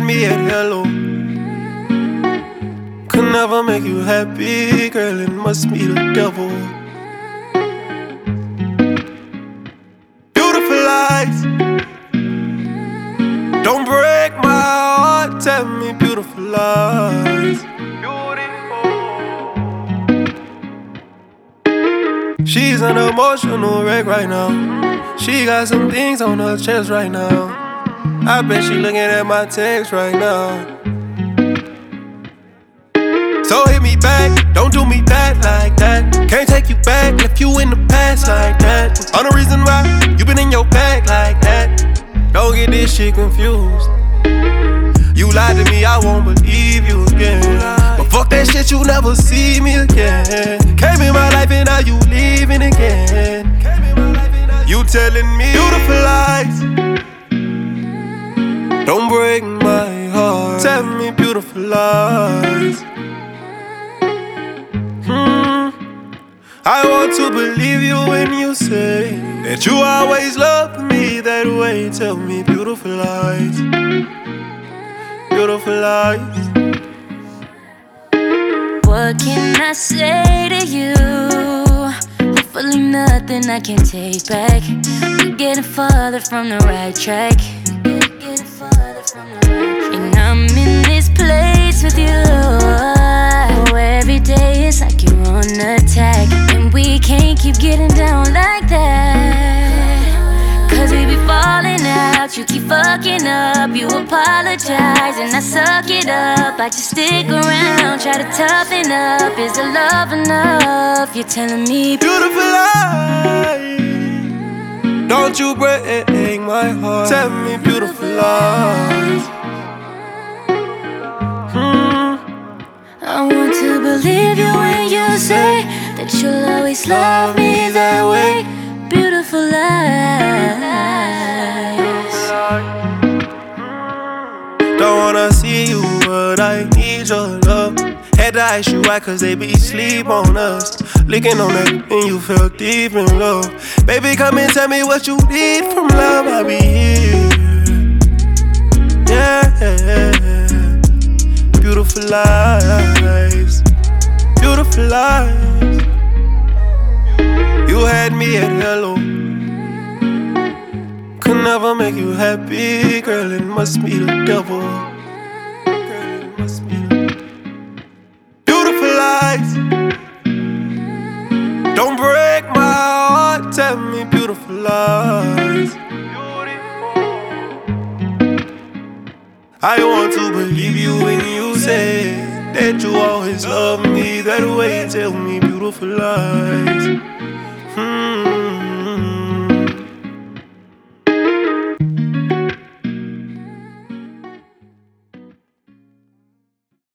me at hello. Could never make you happy, girl, it must be the devil. Beautiful lies, don't break my heart, tell me beautiful lies. She's an emotional wreck right now. She got some things on her chest right now. I bet she looking at my text right now. So hit me back, don't do me bad like that. Can't take you back, left you in the past like that. On the reason why you been in your bag like that. Don't get this shit confused. You lied to me, I won't believe you again. But fuck that shit, you never see me again. Came in my life and now you leaving again. You telling me beautiful lies, don't break my heart, tell me beautiful lies. I want to believe you when you say that you always loved me that way. Tell me beautiful lies, beautiful lies. What can I say to you? Hopefully nothing I can take back. We're getting farther from the right track. And I'm in this place with you. Oh, every day it's like you're on attack. And we can't keep getting down like that. Cause we be falling out, you keep fucking up. You apologize and I suck it up. I just stick around, try to toughen up. Is the love enough? You're telling me beautiful lies, don't you break my heart, tell me beautiful lies. I want to believe you when you say that you'll always love me that way. Beautiful lies. Don't wanna see you, but I need your love. Had to ice you out cause they be sleep on us. Licking on that and you feel deep in love. Baby, come and tell me what you need from love, I'll be here. Yeah, beautiful lies, beautiful lies. You had me at hello. Could never make you happy, girl, it must be the devil. Girl, it must be the beautiful lies, don't break my heart, tell me beautiful lies. I want to believe you when you say that you always love me that way. Tell me beautiful lies.